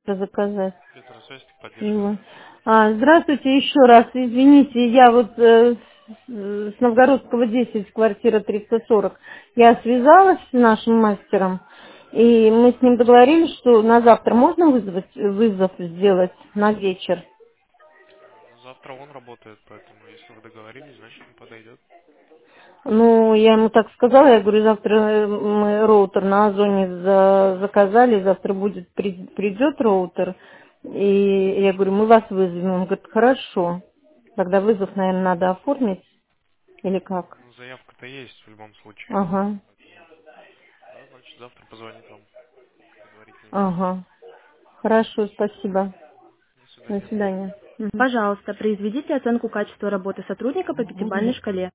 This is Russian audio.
заказать. Электросвязь, техподдержка, Его. да. Здравствуйте еще раз. Извините, я вот с Новгородского 10, квартира 340. Я связалась с нашим мастером, и мы с ним договорились, что на завтра можно вызвать, вызов сделать на вечер. Ну, завтра он работает, поэтому если вы договорились, значит он подойдет. Ну, я ему так сказала, я говорю, завтра мы роутер на Озоне заказали, завтра придет роутер, и я говорю, мы вас вызовем. Он говорит, хорошо. Тогда вызов, наверное, надо оформить, или как? Ну, заявка-то есть в любом случае. Ага, Поэтому, да, значит, завтра позвонит вам предварительно. ага. Хорошо, спасибо. До До свидания. свидания. Мгм. Пожалуйста, произведите оценку качества работы сотрудника по пятибалльной шкале.